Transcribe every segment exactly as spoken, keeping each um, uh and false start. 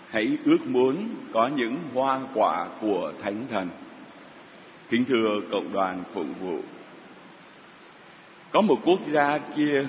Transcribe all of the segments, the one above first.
hãy ước muốn có những hoa quả của Thánh Thần. Kính thưa cộng đoàn phụng vụ, có một quốc gia kia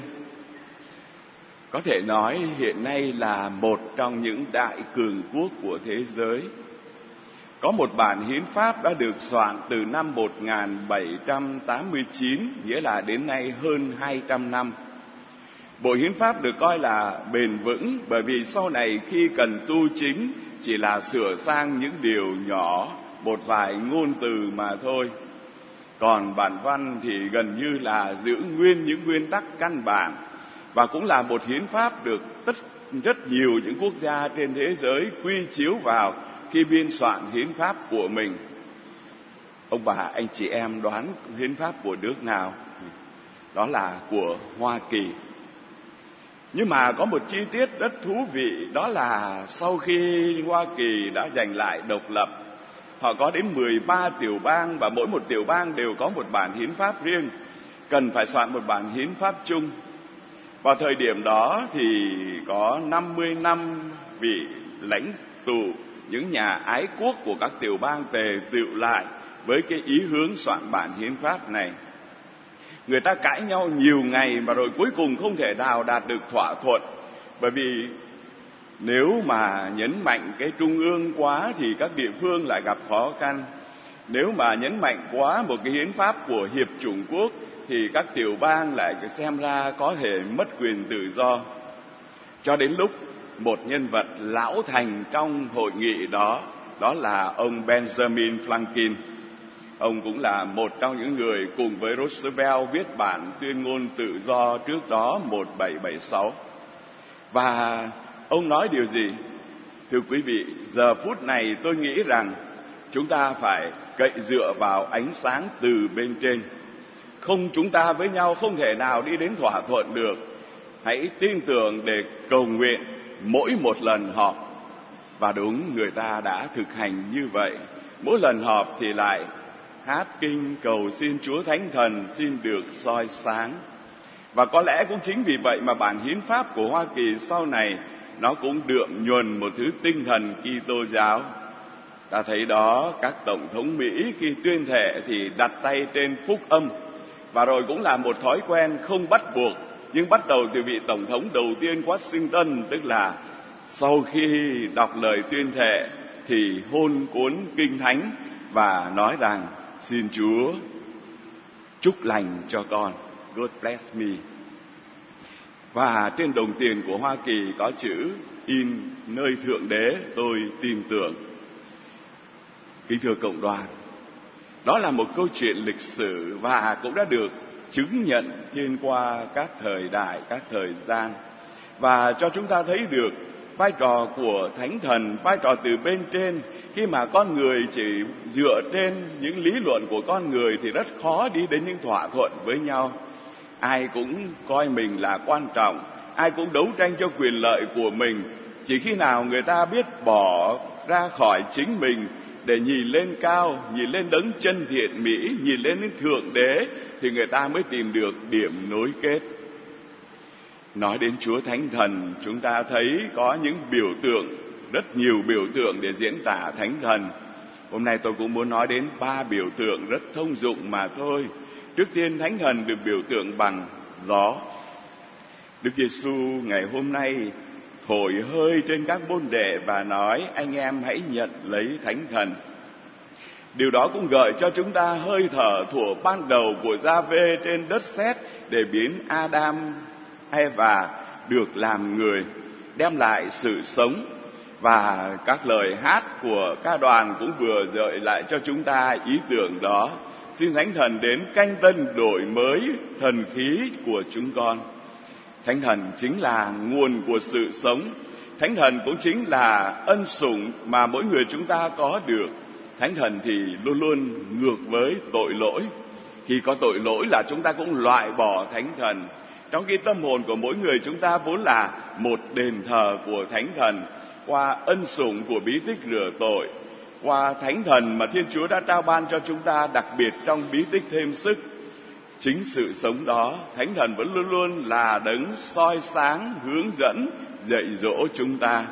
có thể nói hiện nay là một trong những đại cường quốc của thế giới. Có một bản hiến pháp đã được soạn từ năm một nghìn bảy trăm tám mươi chín, nghĩa là đến nay hơn hai trăm năm. Bộ hiến pháp được coi là bền vững bởi vì sau này khi cần tu chính chỉ là sửa sang những điều nhỏ, một vài ngôn từ mà thôi. Còn bản văn thì gần như là giữ nguyên những nguyên tắc căn bản, và cũng là một hiến pháp được tất rất nhiều những quốc gia trên thế giới quy chiếu vào khi biên soạn hiến pháp của mình. Ông bà, anh chị em đoán hiến pháp của nước nào? Đó là của Hoa Kỳ. Nhưng mà có một chi tiết rất thú vị, đó là sau khi Hoa Kỳ đã giành lại độc lập, họ có đến mười ba tiểu bang, và mỗi một tiểu bang đều có một bản hiến pháp riêng, cần phải soạn một bản hiến pháp chung. Vào thời điểm đó thì có năm mươi năm vị lãnh tụ, những nhà ái quốc của các tiểu bang tề tựu lại với cái ý hướng soạn bản hiến pháp này. Người ta cãi nhau nhiều ngày mà rồi cuối cùng không thể nào đạt được thỏa thuận, bởi vì nếu mà nhấn mạnh cái trung ương quá thì các địa phương lại gặp khó khăn. Nếu mà nhấn mạnh quá một cái hiến pháp của Hiệp Chủng Quốc thì các tiểu bang lại xem ra có thể mất quyền tự do. Cho đến lúc một nhân vật lão thành trong hội nghị đó, đó là ông Benjamin Franklin. Ông cũng là một trong những người cùng với Roosevelt viết bản tuyên ngôn tự do trước đó một nghìn bảy trăm bảy mươi sáu. Và ông nói điều gì? Thưa quý vị, giờ phút này tôi nghĩ rằng chúng ta phải cậy dựa vào ánh sáng từ bên trên. Không, chúng ta với nhau không thể nào đi đến thỏa thuận được. Hãy tin tưởng để cầu nguyện mỗi một lần họp. Và đúng, người ta đã thực hành như vậy. Mỗi lần họp thì lại hát kinh cầu xin Chúa Thánh Thần xin được soi sáng. Và có lẽ cũng chính vì vậy mà bản hiến pháp của Hoa Kỳ sau này nó cũng đượm nhuần một thứ tinh thần Kitô giáo. Ta thấy đó, các tổng thống Mỹ khi tuyên thệ thì đặt tay trên phúc âm, và rồi cũng là một thói quen không bắt buộc, nhưng bắt đầu từ vị tổng thống đầu tiên Washington, tức là sau khi đọc lời tuyên thệ thì hôn cuốn kinh thánh và nói rằng xin Chúa chúc lành cho con, God bless me. Và trên đồng tiền của Hoa Kỳ có chữ in nơi Thượng Đế tôi tin tưởng. Kính thưa cộng đoàn, đó là một câu chuyện lịch sử và cũng đã được chứng nhận trên qua các thời đại, các thời gian, và cho chúng ta thấy được vai trò của Thánh Thần, vai trò từ bên trên. Khi mà con người chỉ dựa trên những lý luận của con người thì rất khó đi đến những thỏa thuận với nhau. Ai cũng coi mình là quan trọng, ai cũng đấu tranh cho quyền lợi của mình. Chỉ khi nào người ta biết bỏ ra khỏi chính mình để nhìn lên cao, nhìn lên đấng chân thiện mỹ, nhìn lên đến Thượng Đế, thì người ta mới tìm được điểm nối kết. Nói đến Chúa Thánh Thần, chúng ta thấy có những biểu tượng, rất nhiều biểu tượng để diễn tả Thánh Thần. Hôm nay tôi cũng muốn nói đến ba biểu tượng rất thông dụng mà thôi. Trước tiên, Thánh Thần được biểu tượng bằng gió. Đức Giêsu ngày hôm nay thổi hơi trên các môn đệ và nói: anh em hãy nhận lấy Thánh Thần. Điều đó cũng gợi cho chúng ta hơi thở thuở ban đầu của Gia-vê trên đất sét để biến Adam, Eva được làm người, đem lại sự sống. Và các lời hát của ca đoàn cũng vừa gợi lại cho chúng ta ý tưởng đó. Xin Thánh Thần đến canh tân đổi mới thần khí của chúng con. Thánh Thần chính là nguồn của sự sống. Thánh Thần cũng chính là ân sủng mà mỗi người chúng ta có được. Thánh Thần thì luôn luôn ngược với tội lỗi. Khi có tội lỗi là chúng ta cũng loại bỏ Thánh Thần. Trong khi tâm hồn của mỗi người chúng ta vốn là một đền thờ của Thánh Thần, qua ân sủng của bí tích rửa tội, qua Thánh Thần mà Thiên Chúa đã trao ban cho chúng ta, đặc biệt trong bí tích thêm sức. Chính sự sống đó, Thánh Thần vẫn luôn luôn là đấng soi sáng, hướng dẫn, dạy dỗ chúng ta.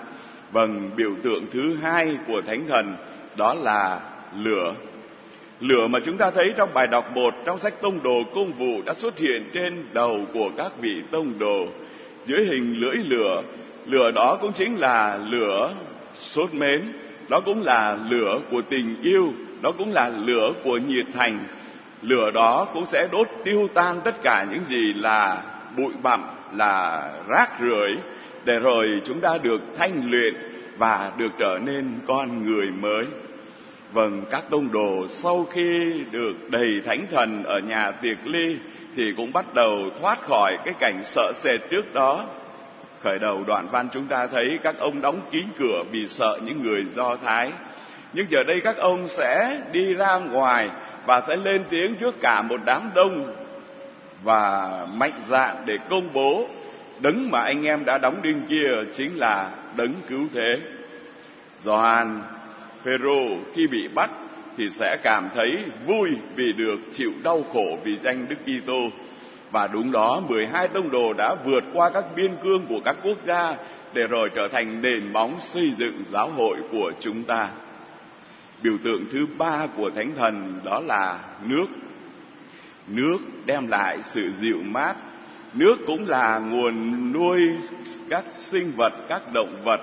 Vâng, biểu tượng thứ hai của Thánh Thần đó là lửa. Lửa mà chúng ta thấy trong bài đọc một trong sách Tông Đồ Công vụ đã xuất hiện trên đầu của các vị tông đồ dưới hình lưỡi lửa. Lửa đó cũng chính là lửa sốt mến, đó cũng là lửa của tình yêu, đó cũng là lửa của nhiệt thành. Lửa đó cũng sẽ đốt tiêu tan tất cả những gì là bụi bặm, là rác rưởi, để rồi chúng ta được thanh luyện và được trở nên con người mới. Vâng, các tông đồ sau khi được đầy Thánh Thần ở nhà tiệc ly thì cũng bắt đầu thoát khỏi cái cảnh sợ sệt trước đó. Khởi đầu đoạn văn chúng ta thấy các ông đóng kín cửa vì sợ những người Do Thái. Nhưng giờ đây các ông sẽ đi ra ngoài và sẽ lên tiếng trước cả một đám đông và mạnh dạn để công bố đấng mà anh em đã đóng đinh kia chính là đấng cứu thế. Gioan, Phêrô khi bị bắt thì sẽ cảm thấy vui vì được chịu đau khổ vì danh Đức Kitô. Và đúng đó, mười hai tông đồ đã vượt qua các biên cương của các quốc gia để rồi trở thành nền móng xây dựng giáo hội của chúng ta. Biểu tượng thứ ba của Thánh Thần đó là nước. Nước đem lại sự dịu mát. Nước cũng là nguồn nuôi các sinh vật, các động vật.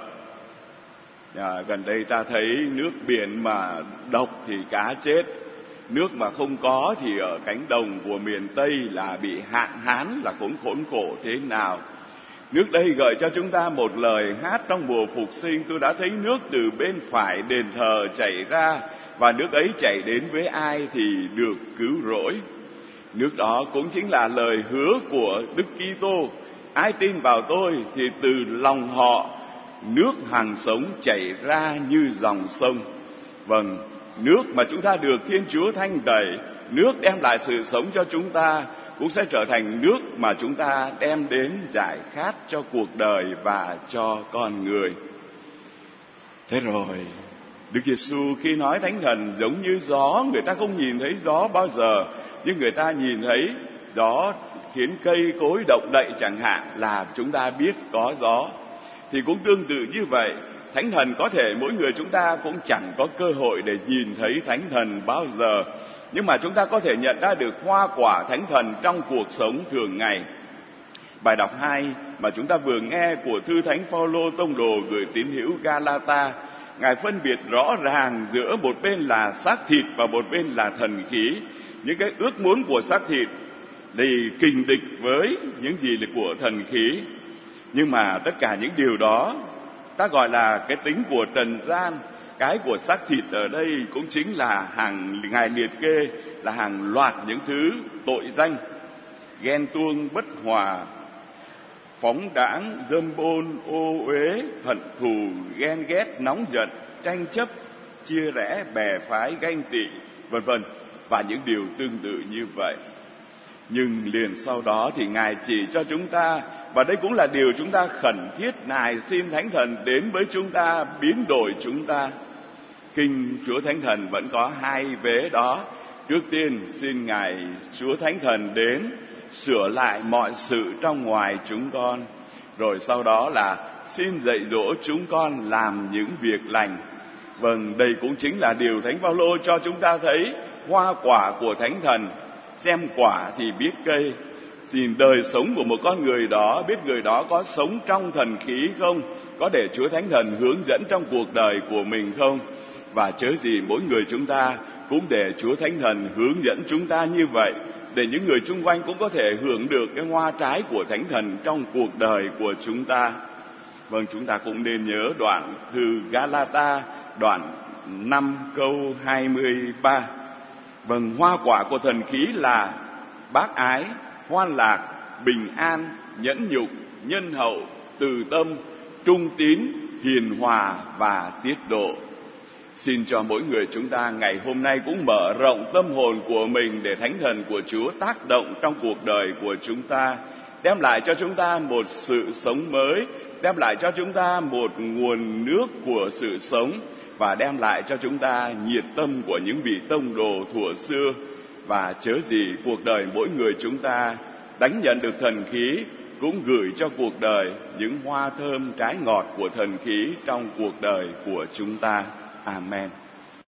À, gần đây ta thấy nước biển mà độc thì cá chết, nước mà không có thì ở cánh đồng của miền Tây là bị hạn hán, là cũng khốn khổ thế nào. Nước đây gợi cho chúng ta một lời hát trong mùa phục sinh: tôi đã thấy nước từ bên phải đền thờ chảy ra, và nước ấy chảy đến với ai thì được cứu rỗi. Nước đó cũng chính là lời hứa của Đức Kitô: ai tin vào tôi thì từ lòng họ nước hằng sống chảy ra như dòng sông. Vâng, nước mà chúng ta được Thiên Chúa thanh tẩy, nước đem lại sự sống cho chúng ta, cũng sẽ trở thành nước mà chúng ta đem đến giải khát cho cuộc đời và cho con người. Thế rồi, Đức Giêsu khi nói Thánh Thần giống như gió, người ta không nhìn thấy gió bao giờ, nhưng người ta nhìn thấy gió khiến cây cối động đậy chẳng hạn, là chúng ta biết có gió. Thì cũng tương tự như vậy, Thánh Thần có thể mỗi người chúng ta cũng chẳng có cơ hội để nhìn thấy Thánh Thần bao giờ, nhưng mà chúng ta có thể nhận ra được hoa quả Thánh Thần trong cuộc sống thường ngày. Bài đọc hai mà chúng ta vừa nghe của thư Thánh Phaolô tông đồ gửi tín hữu Galata, Ngài phân biệt rõ ràng giữa một bên là xác thịt và một bên là thần khí. Những cái ước muốn của xác thịt thì kình địch với những gì là của thần khí. Nhưng mà tất cả những điều đó ta gọi là cái tính của trần gian. Cái của xác thịt ở đây cũng chính là hàng Ngài liệt kê là hàng loạt những thứ tội danh: ghen tuông, bất hòa, phóng đãng, dâm bôn, ô uế, hận thù, ghen ghét, nóng giận, tranh chấp, chia rẽ, bè phái, ganh tị, vân vân, và những điều tương tự như vậy. Nhưng liền sau đó thì Ngài chỉ cho chúng ta, và đây cũng là điều chúng ta khẩn thiết nài xin Thánh Thần đến với chúng ta, biến đổi chúng ta. Kinh Chúa Thánh Thần vẫn có hai vế đó. Trước tiên xin Ngài Chúa Thánh Thần đến sửa lại mọi sự trong ngoài chúng con, rồi sau đó là xin dạy dỗ chúng con làm những việc lành. Vâng, đây cũng chính là điều Thánh Phaolô cho chúng ta thấy hoa quả của Thánh Thần. Xem quả thì biết cây. Xin đời sống của một con người đó, biết người đó có sống trong thần khí không, có để Chúa Thánh Thần hướng dẫn trong cuộc đời của mình không. Và chớ gì mỗi người chúng ta cũng để Chúa Thánh Thần hướng dẫn chúng ta như vậy, để những người chung quanh cũng có thể hưởng được cái hoa trái của Thánh Thần trong cuộc đời của chúng ta. Vâng, chúng ta cũng nên nhớ đoạn thư Galata, đoạn năm câu hai mươi ba. Vâng, hoa quả của thần khí là bác ái, hoan lạc, bình an, nhẫn nhục, nhân hậu, từ tâm, trung tín, hiền hòa và tiết độ. Xin cho mỗi người chúng ta ngày hôm nay cũng mở rộng tâm hồn của mình để Thánh Thần của Chúa tác động trong cuộc đời của chúng ta, đem lại cho chúng ta một sự sống mới, đem lại cho chúng ta một nguồn nước của sự sống, và đem lại cho chúng ta nhiệt tâm của những vị tông đồ thuở xưa. Và chớ gì cuộc đời mỗi người chúng ta đánh nhận được thần khí cũng gửi cho cuộc đời những hoa thơm trái ngọt của thần khí trong cuộc đời của chúng ta. Amen.